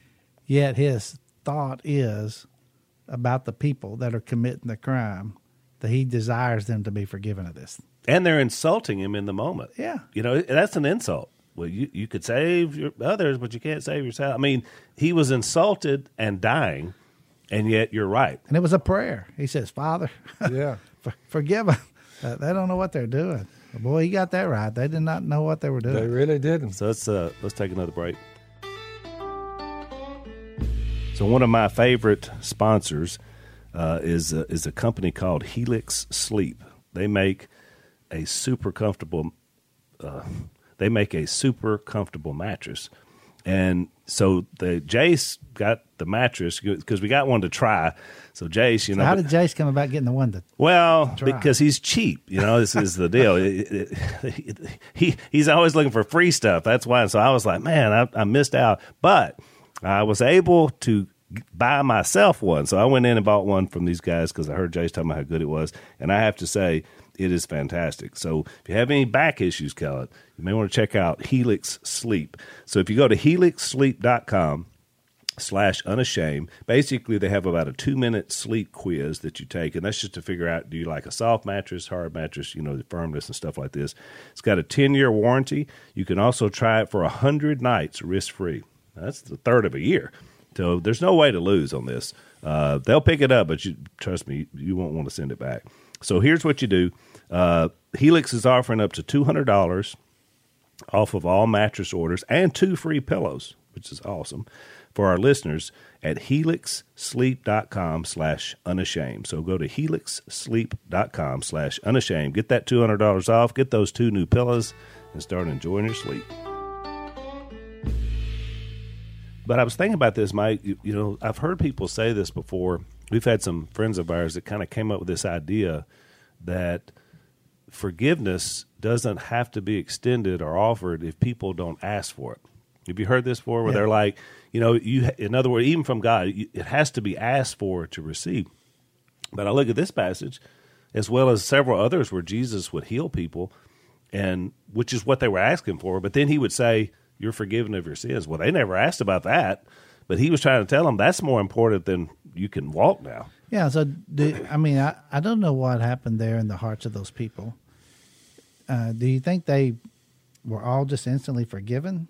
Yet his thought is about the people that are committing the crime, that he desires them to be forgiven of this. And they're insulting him in the moment. Yeah. You know, that's an insult. Well, you, you could save your others, but you can't save yourself. I mean, he was insulted and dying, and yet you're right. And it was a prayer. He says, "Father, Yeah, for, forgive them. Uh, they don't know what they're doing." Boy, he got that right. They did not know what they were doing. they really didn't. So let's uh, let's take another break. So one of my favorite sponsors uh, is a, is a company called Helix Sleep. They make a super comfortable. Uh, they make a super comfortable mattress, and so the Jace got the mattress because we got one to try. So Jace, you So know, how did Jace come about getting the one that? well, try? because he's cheap. You know, this is the deal. It- it- he he's always looking for free stuff. That's why. So I was like, man, I, I missed out, but I was able to buy myself one. So I went in and bought one from these guys because I heard Jace talking about how good it was, and I have to say, it is fantastic. So if you have any back issues, Kellen, you may want to check out Helix Sleep. So if you go to helix sleep dot com slash unashamed, basically they have about a two-minute sleep quiz that you take, and that's just to figure out, do you like a soft mattress, hard mattress, you know, the firmness and stuff like this. It's got a ten-year warranty. You can also try it for one hundred nights risk-free. That's the third of a year. So there's no way to lose on this. Uh, they'll pick it up, but you trust me, you won't want to send it back. So here's what you do. Uh, Helix is offering up to two hundred dollars off of all mattress orders and two free pillows, which is awesome, for our listeners at helix sleep dot com slash unashamed. So go to helix sleep dot com slash unashamed. Get that two hundred dollars off, get those two new pillows, and start enjoying your sleep. But I was thinking about this, Mike. You, you know, I've heard people say this before. We've had some friends of ours that kind of came up with this idea that forgiveness doesn't have to be extended or offered if people don't ask for it. Have you heard this before? Where Yeah. they're like, you know, you. In other words, even from God, you, it has to be asked for to receive. But I look at this passage, as well as several others where Jesus would heal people, and which is what they were asking for. But then he would say, "You're forgiven of your sins." Well, they never asked about that, but he was trying to tell them that's more important than you can walk now. Yeah. So, do, I mean, I, I don't know what happened there in the hearts of those people. Uh, do you think they were all just instantly forgiven?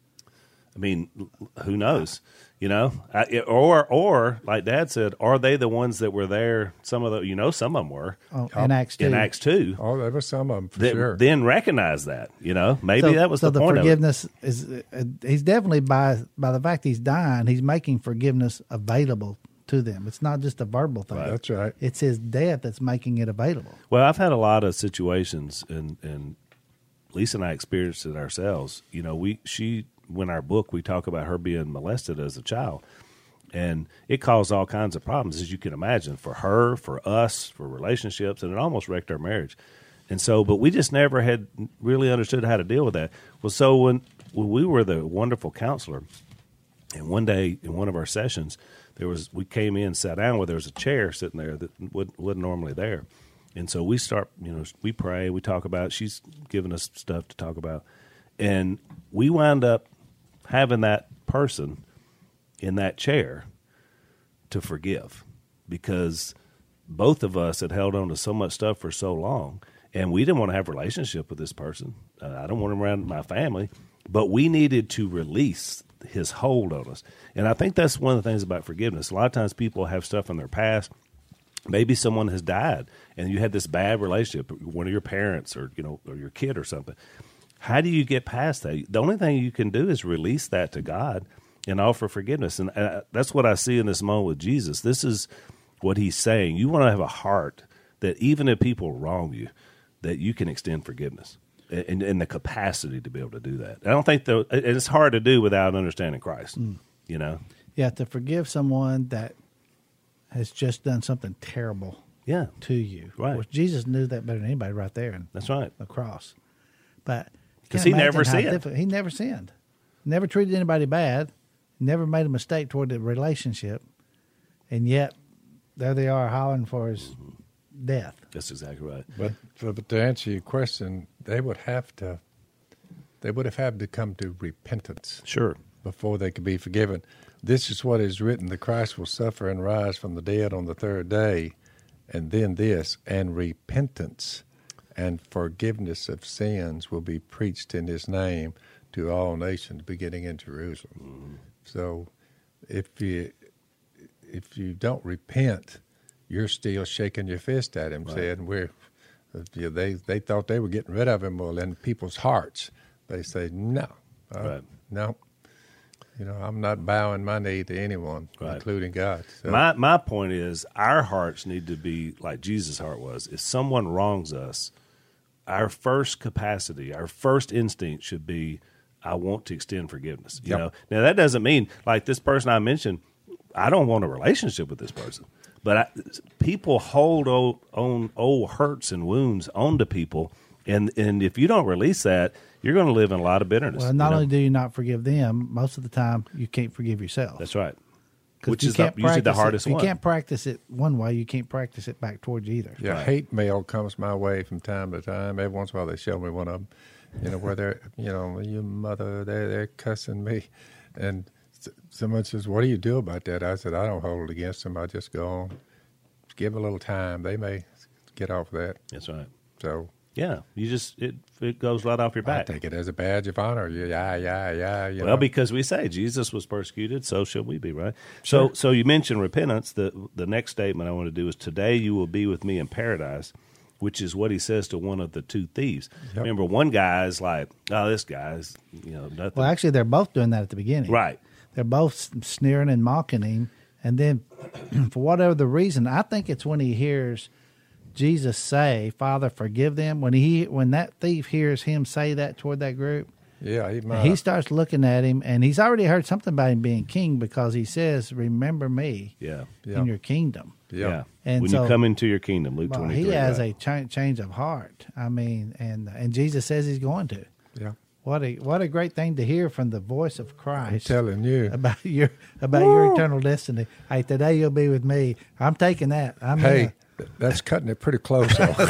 I mean, who knows? You know, I, or or like Dad said, are they the ones that were there? Some of the, you know, some of them were Oh, in Acts two. in Acts two. Oh, there were some of them for That sure. then recognize that. You know, maybe so, that was so the, point forgiveness is. Uh, he's definitely by by the fact he's dying, he's making forgiveness available to them. It's not just a verbal thing. That's right. It's his death that's making it available. of it. Well, I've had a lot of situations, and and Lisa and I experienced it ourselves. You know, we she in our book we talk about her being molested as a child. And it caused all kinds of problems, as you can imagine, for her, for us, for relationships, and it almost wrecked our marriage. And so, but we just never had really understood how to deal with that. Well, so when, when we were the wonderful counselor, and one day in one of our sessions, there was we came in, sat down where there was a chair sitting there that wasn't, wasn't normally there. And so we start, you know, we pray, we talk about, she's giving us stuff to talk about. And we wound up having that person in that chair to forgive, because both of us had held on to so much stuff for so long, and we didn't want to have a relationship with this person. Uh, I don't want him around my family, but we needed to release his hold on us. And I think that's one of the things about forgiveness. A lot of times people have stuff in their past. Maybe someone has died and you had this bad relationship, one of your parents or, you know, or your kid or something. How do you get past that? The only thing you can do is release that to God and offer forgiveness. And uh, that's what I see in this moment with Jesus. This is what he's saying. You want to have a heart that even if people wrong you, that you can extend forgiveness and, and the capacity to be able to do that. I don't think, the, it's hard to do without understanding Christ, mm. you know? Yeah, to forgive someone that has just done something terrible yeah. to you. Right. Of course, Jesus knew that better than anybody right there in That's right. the cross. But because he never sinned. Difficult. He never sinned. Never treated anybody bad. Never made a mistake toward the relationship. And yet, there they are hollering for his mm-hmm. death. That's exactly right. But, but to answer your question, they would have to, they would have had to come to repentance. Sure. Before they could be forgiven. This is what is written, the Christ will suffer and rise from the dead on the third day. And then this, and repentance and forgiveness of sins will be preached in his name to all nations, beginning in Jerusalem. Mm-hmm. So if you if you don't repent, you're still shaking your fist at him, right. saying we're you know, they they thought they were getting rid of him. Well, in people's hearts, they say no, uh, right. no. You know, I'm not bowing my knee to anyone, Right. including God. So, My my point is, our hearts need to be like Jesus' heart was. If someone wrongs us, our first capacity, our first instinct should be, I want to extend forgiveness. You Yep. know, now that doesn't mean like this person I mentioned, I don't want a relationship with this person. But I, people hold old, on old hurts and wounds onto people, and and if you don't release that, you're going to live in a lot of bitterness. Well, not you know? only do you not forgive them, most of the time you can't forgive yourself. That's right. 'Cause Which you is the, can't usually the practice it- hardest if one. You can't practice it one way, you can't practice it back towards you either. yeah, Right. hate mail comes my way from time to time. Every once in a while, they show me one of them. You know, where they're, you know, your mother, they're, they're cussing me. And s- someone says, what do you do about that? I said, I don't hold it against them. I just go on, give them a little time. They may get off that. That's right. So Yeah, you just it it goes right off your I back. take it as a badge of honor. Yeah, yeah, yeah. You Well, know. because we say Jesus was persecuted, so shall we be, right? So, so you mentioned repentance. The the next statement I want to do is, "Today you will be with me in paradise," which is what he says to one of the two thieves. Yep. Remember, one guy is like, "Oh, this guy's you know nothing." Well, actually, they're both doing that at the beginning. Right. They're both s- sneering and mocking him. And then, for whatever the reason, I think it's when he hears Jesus say, "Father, forgive them." When he when that thief hears him say that toward that group, yeah, he might. he starts looking at him, and he's already heard something about him being king because he says, "Remember me Yeah, Yeah. in your kingdom." yeah. yeah. And when so- you come into your kingdom, Luke Well, twenty-three. he has right? a cha- change of heart. I mean, and and Jesus says he's going to. Yeah. What a what a great thing to hear from the voice of I'm Christ telling you. about your about your eternal destiny. Hey, today you'll be with me. I'm taking that. I'm Hey, gonna- that's cutting it pretty close.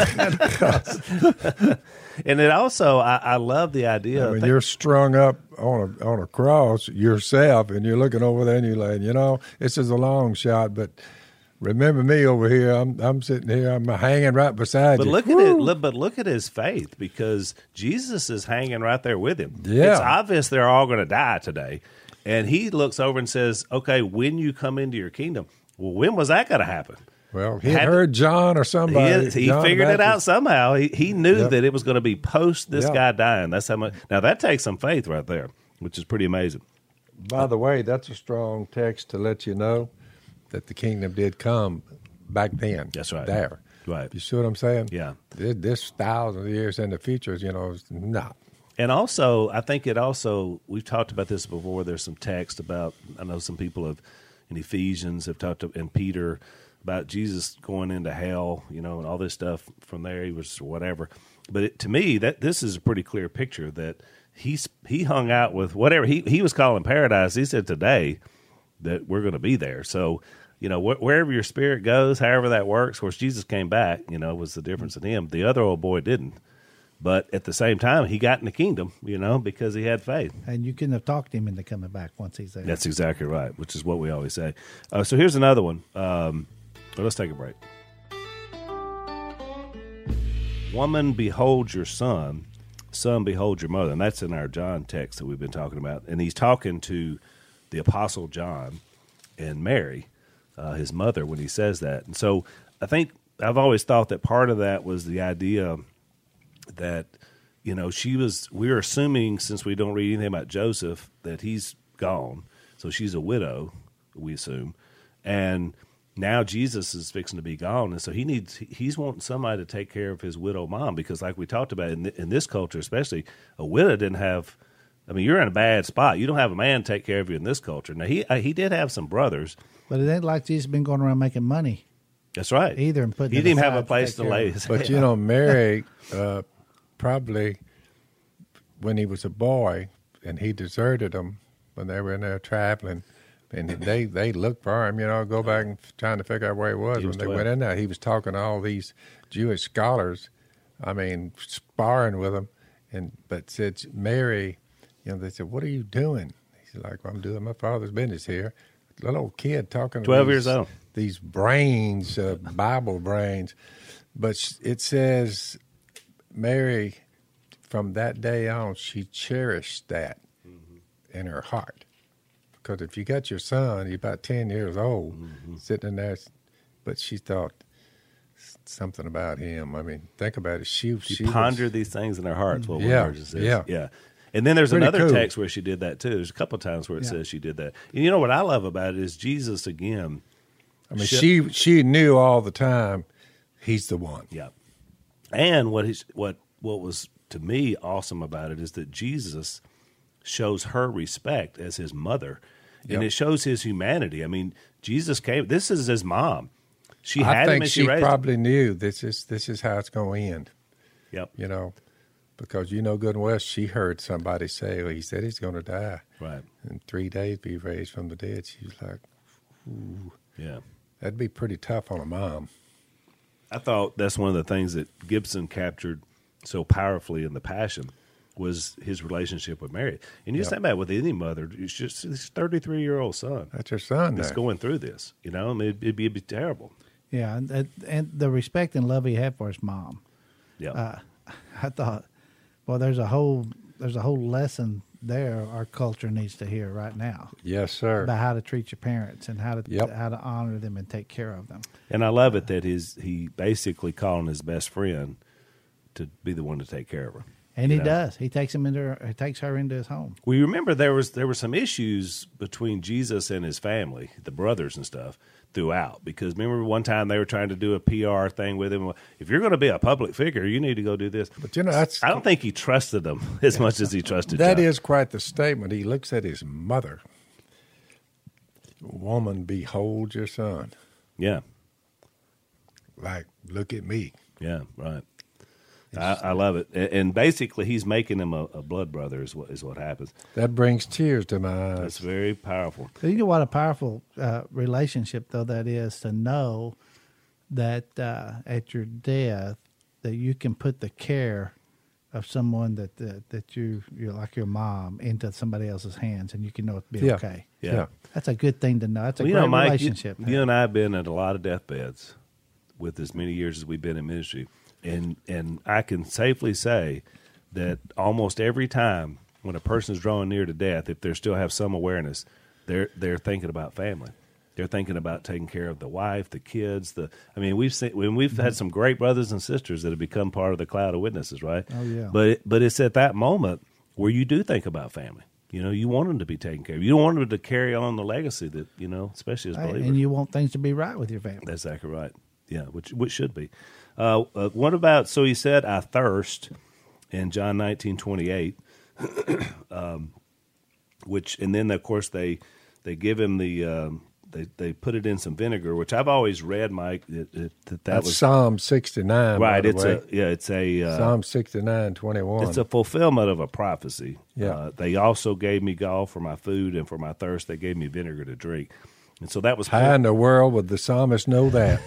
though. And it also, I, I love the idea. I of mean, think- you're strung up on a on a cross yourself, and you're looking over there, and you're like, you know, this is a long shot, but remember me over here. I'm I'm sitting here. I'm hanging right beside But you. look at it. Look, but look at his faith, because Jesus is hanging right there with him. Yeah. It's obvious they're all going to die today, and he looks over and says, "Okay, when you come into your kingdom." Well, when was that going to happen? Well, he had Had- heard John or He, somebody. he John the figured it out Baptist. somehow. He he knew Yep. that it was going to be post this Yeah. guy dying. That's how much. Now that takes some faith right there, which is pretty amazing. By the way, that's a strong text to let you know that the kingdom did come back then. That's right. There. Right. You see what I'm saying? Yeah. This, this thousand years in the future, you know, is not. And also, I think it also, we've talked about this before. There's some text about, I know some people have, in Ephesians have talked to, and Peter, about Jesus going into hell, you know, and all this stuff from there. He was whatever. But it, to me, that this is a pretty clear picture that he's, he hung out with whatever he, he was calling paradise. He said today that we're going to be there. So, you know, wh- wherever your spirit goes, however that works, of course, Jesus came back, you know, was the difference in him. The other old boy didn't. But at the same time, he got in the kingdom, you know, because he had faith. and you couldn't have talked him into coming back once he's there. That's exactly right, which is what we always say. Uh, so here's another one. Um, well, let's take a break. Woman, behold your son. Son, behold your mother. And that's in our John text that we've been talking about. And he's talking to the Apostle John and Mary, uh, his mother, when he says that. And so I think I've always thought that part of that was the idea that, you know, she was, we're assuming, since we don't read anything about Joseph, that he's gone. So she's a widow, we assume. And now Jesus is fixing to be gone. And so he needs, he's wanting somebody to take care of his widow mom, because like we talked about in, th- in this culture, especially, a widow didn't have, I mean, you're in a bad spot. You don't have a man take care of you in this culture. Now, he uh, he did have some brothers. But it ain't like Jesus been going around making money That's right. either and putting He it didn't even have aside a to place take to care lay of. his But, you know, Mary, uh, probably when he was a boy and he deserted them when they were in there traveling, and they, they looked for him, you know, go back and trying to figure out where he was. He When was they twelve. went in there, he was talking to all these Jewish scholars, I mean, sparring with them. And but said, Mary, you know, they said, what are you doing? He's like, well, I'm doing my father's business here. Little old kid talking to twelve these- years old. These brains, uh, Bible brains. But sh- it says Mary, from that day on, she cherished that Mm-hmm. in her heart. Because if you got your son, you're about ten years old, Mm-hmm. sitting in there, but she thought s- something about him. I mean, think about it. She, She she was- pondered these things in their hearts. What Yeah, one version says. yeah. yeah. And then there's Pretty another cool. text where she did that too. There's a couple of times where it Yeah. says she did that. And you know what I love about it is Jesus again. I mean, Shit. she she knew all the time he's the one. Yeah. And what he's, what what was to me awesome about it is that Jesus shows her respect as his mother, and Yep. it shows his humanity. I mean, Jesus came. This is his mom. She I had him think and she, she raised him. probably knew this is this is how it's going to end. Yep. You know, because you know good and well she heard somebody say, well, he said he's going to die. Right. In three days be raised from the dead. She was like, Yeah. that'd be pretty tough on a mom. I thought that's one of the things that Gibson captured so powerfully in The Passion was his relationship with Mary. And you just Yeah. think about it with any mother, it's just this thirty-three-year-old son That's her son that's there. going through this. You know, I mean, it'd, it'd, be, it'd be terrible. Yeah, and, and the respect and love he had for his mom. Yeah. Uh, I thought, well, there's a whole there's a whole lesson there our culture needs to hear right now Yes, sir. about how to treat your parents and how to Yep. how to honor them and take care of them. And I love it that his he basically calling his best friend to be the one to take care of her. And he You know? does. He takes him into her, he takes her into his home. Well, you remember there was there were some issues between Jesus and his family, the brothers and stuff, throughout. Because remember one time they were trying to do a P R thing with him. Well, if you're going to be a public figure, you need to go do this. But you know, that's I don't think he trusted them as much as he trusted that John. is quite the statement. He looks at his mother. Woman, behold your son. Yeah, Like, look at me. yeah, right. I, I love it. And, and basically, he's making him a, a blood brother is what is what happens. That brings tears to my eyes. That's very powerful. So you know what a powerful uh, relationship though that is to know that uh, at your death that you can put the care of someone that that, that you you're like your mom into somebody else's hands and you can know it's be Yeah. okay. Yeah. Yeah. That's a good thing to know. That's a Well, you great know, Mike, you, relationship. you and I have been at a lot of deathbeds with as many years as we've been in ministry, and and I can safely say that almost every time when a person is drawing near to death, if they still have some awareness, they're they're thinking about family. They're thinking about taking care of the wife, the kids. The I mean, we've seen when we've had some great brothers and sisters that have become part of the cloud of witnesses, right? Oh, yeah. But but it's at that moment where you do think about family. You know, you want them to be taken care of. You don't want them to carry on the legacy that you know, especially as Hey, believers. and you want things to be right with your family. That's exactly right. Yeah, which which should be. Uh, uh, what about? So he said, "I thirst," in John nineteen twenty eight. um, which and then of course they they give him the um, they they put it in some vinegar, which I've always read, Mike. That that, that That's was Psalm sixty-nine. right. By the It's way. a yeah. It's a uh, Psalm sixty-nine, twenty-one. It's a fulfillment of a prophecy. Yeah. Uh, they also gave me gall for my food, and for my thirst, they gave me vinegar to drink. And so that was How in the world would the psalmist know that?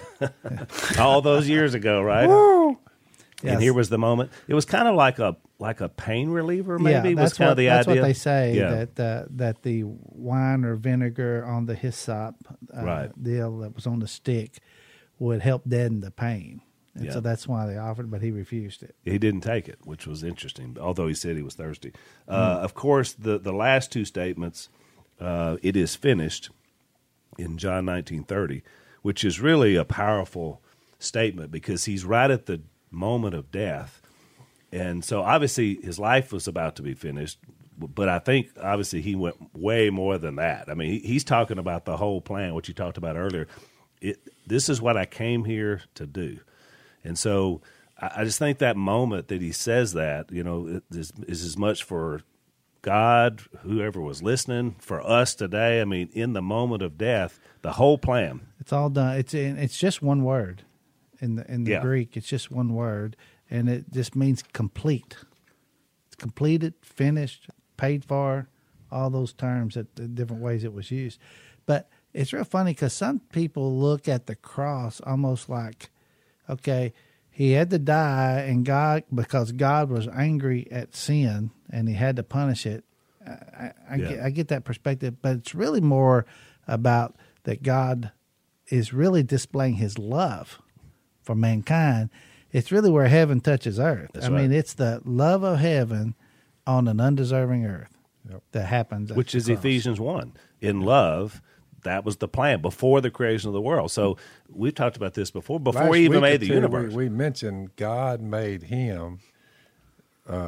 all those years ago, right? Yes. And here was the moment. It was kind of like a like a pain reliever, maybe. yeah, was that's kind what of the that's idea. what they say Yeah. that uh, that the wine or vinegar on the hyssop uh, Right. deal that was on the stick would help deaden the pain, and Yeah. so that's why they offered, but he refused it. He didn't take it, which was interesting. Although he said he was thirsty. Hmm. Uh, of course, the the last two statements, uh, "It is finished," in John nineteen thirty, which is really a powerful statement because he's right at the moment of death. And so obviously his life was about to be finished, but I think obviously he went way more than that. I mean, he, he's talking about the whole plan, what you talked about earlier. It, this is what I came here to do. And so I, I just think that moment that he says that, you know, it is, is as much for God, whoever was listening, for us today. I mean, in the moment of death, the whole plan. It's all done. It's in, it's just one word in the in the Yeah. Greek. It's just one word, and it just means complete. It's completed, finished, paid for, all those terms that the different ways it was used. But it's real funny because some people look at the cross almost like, okay, he had to die, and God, because God was angry at sin and he had to punish it. I, I, Yeah. get, I get that perspective, but it's really more about that God is really displaying his love for mankind. It's really where heaven touches earth. That's I mean, right. it's the love of heaven on an undeserving earth Yep. that happens. at Which the is cross. Ephesians one. In love, that was the plan before the creation of the world. So we've talked about this before, before Last he even week or made the two, universe. We, we mentioned God made him uh,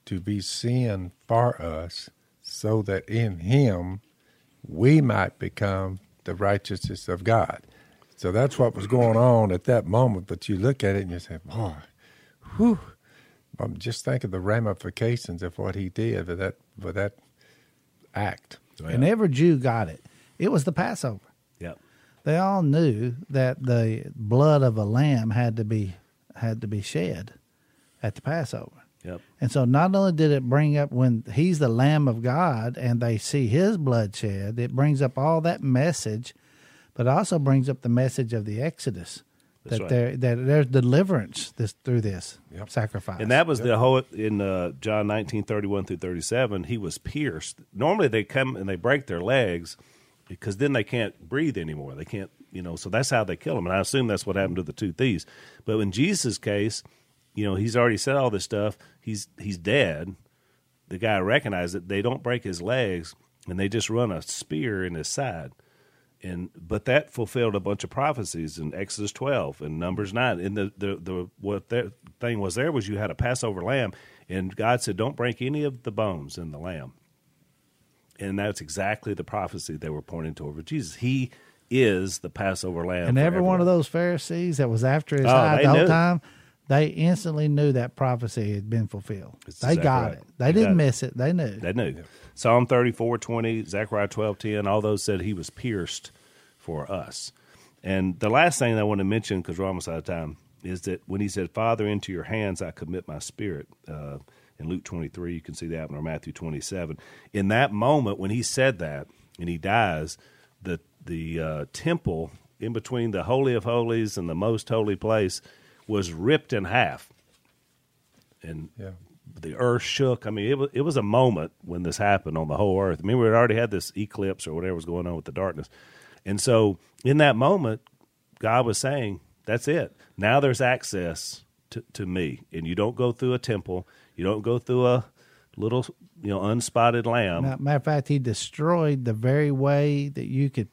to be sin for us, so that in him we might become the righteousness of God. So that's what was going on at that moment. But you look at it and you say, boy, whew. I'm just thinking the ramifications of what he did for that, for that act. Yeah. And every Jew got it. It was the Passover. Yep. They all knew that the blood of a lamb had to be had to be shed at the Passover. Yep. And so not only did it bring up when he's the Lamb of God and they see his blood shed, it brings up all that message, but also brings up the message of the Exodus. That's that right. there that there's deliverance this through this Yep. sacrifice. And that was the whole in uh, John nineteen thirty-one through thirty-seven. He was pierced. Normally they come and they break their legs because then they can't breathe anymore. They can't, you know. So that's how they kill him. And I assume that's what happened to the two thieves. But in Jesus' case, you know, he's already said all this stuff. He's he's dead. The guy recognized it. They don't break his legs, and they just run a spear in his side. And but that fulfilled a bunch of prophecies in Exodus twelve and Numbers nine. And the the, the what that thing was there was you had a Passover lamb, and God said, "Don't break any of the bones in the lamb." And that's exactly the prophecy they were pointing to over Jesus. He is the Passover lamb. and for every one of everyone. those Pharisees that was after his Oh, eye they the whole knew. time, they instantly knew that prophecy had been fulfilled. That's they exactly got right. it. They, They didn't got it. miss it. They knew. They knew. Psalm thirty-four twenty, Zechariah twelve ten, all those said he was pierced for us. And the last thing I want to mention, because we're almost out of time, is that when he said, "Father, into your hands I commit my spirit," uh, in Luke twenty-three, you can see that in or Matthew twenty-seven. In that moment when he said that and he dies, the the uh, temple in between the Holy of Holies and the most holy place was ripped in half. And Yeah. the earth shook. I mean, it was, it was a moment when this happened on the whole earth. I mean, we had already had this eclipse or whatever was going on with the darkness. And so in that moment, God was saying, that's it. Now there's access to, to me. And you don't go through a temple. You don't go through a little, you know, unspotted lamb. Ma- Matter of fact, he destroyed the very way that you could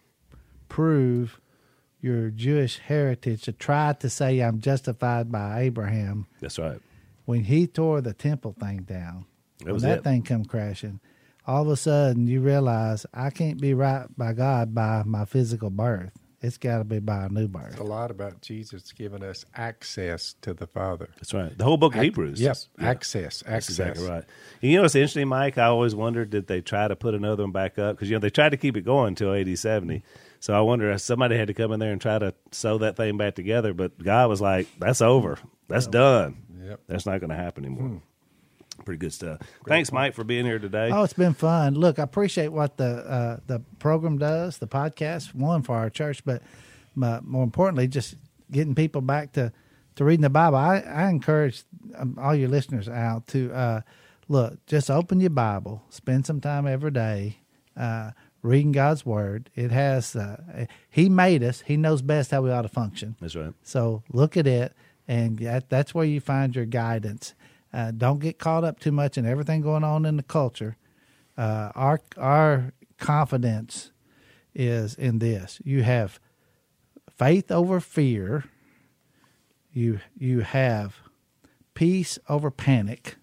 prove your Jewish heritage to try to say I'm justified by Abraham. That's right. When he tore the temple thing down, That was when that it. thing come crashing, all of a sudden you realize I can't be right by God by my physical birth. It's got to be by a new birth. It's a lot about Jesus giving us access to the Father. That's right. The whole book of Ac- Hebrews. Yep, is- yeah. access, access. That's exactly right. And you know what's interesting, Mike? I always wondered, did they try to put another one back up? Because, you know, they tried to keep it going until eighty, seventy. So I wonder if somebody had to come in there and try to sew that thing back together. But God was like, that's over. That's done. Yep. That's not going to happen anymore. Pretty good stuff. Thanks, Mike, for being here today. Oh, it's been fun. Look, I appreciate what the uh, the program does, the podcast, one for our church, but uh, more importantly, just getting people back to, to reading the Bible. I, I encourage um, all your listeners out to uh, look, just open your Bible, spend some time every day uh, reading God's Word. It has uh, He made us. He knows best how we ought to function. That's right. So look at it, and that, that's where you find your guidance. Uh, don't get caught up too much in everything going on in the culture. Uh, our our confidence is in this: you have faith over fear. You you have peace over panic,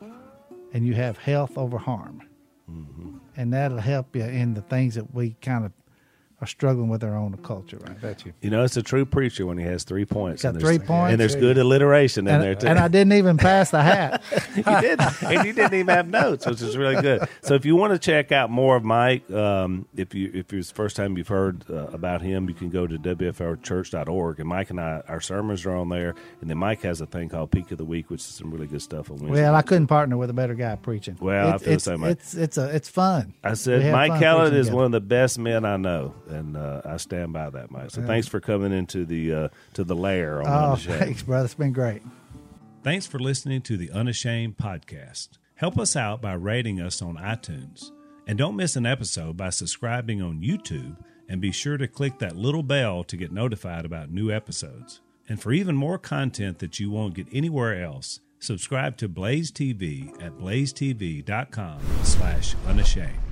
and you have health over harm. Mm-hmm. And that'll help you in the things that we kind of are struggling with our own culture right now. Bet you. You know, it's a true preacher when he has three points. Got and three there's- points. And there's good alliteration in And, there, too. and I didn't even pass the hat. you didn't, and you didn't even have notes, which is really good. So, if you want to check out more of Mike, um, if you if it's the first time you've heard uh, about him, you can go to w f l church dot org, and Mike and I, our sermons are on there. And then Mike has a thing called Peak of the Week, which is some really good stuff on Wednesday. Well, I couldn't partner with a better guy preaching. Well, I It's- feel the it's, same way. It's it's a it's fun. I We said have Mike fun Kellett preaching is together. one of the best men I know, and uh, I stand by that, Mike. So, thanks for coming into the uh, to the lair on Oh, Unashamed. thanks, brother. It's been great. Thanks for listening to the Unashamed podcast. Help us out by rating us on iTunes. And don't miss an episode by subscribing on YouTube, and be sure to click that little bell to get notified about new episodes. And for even more content that you won't get anywhere else, subscribe to Blaze T V at blaze t v dot com slash unashamed.